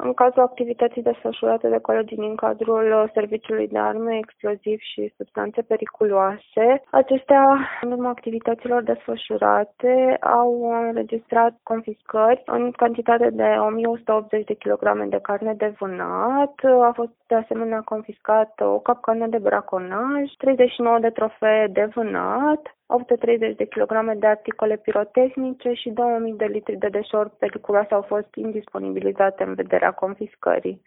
În cazul activității desfășurate de colegii din cadrul Serviciului de Arme, Explozivi și Substanțe Periculoase, acestea, în urma activităților desfășurate, au înregistrat confiscări în cantitate de 1180 de kilograme de carne de vânat. A fost de asemenea confiscată o capcană de braconaj, 39 de trofee de vânat, 830 de kilograme de articole pirotehnice și 2000 de litri de deșeuri periculoase au fost indisponibilizate în vederea confiscării.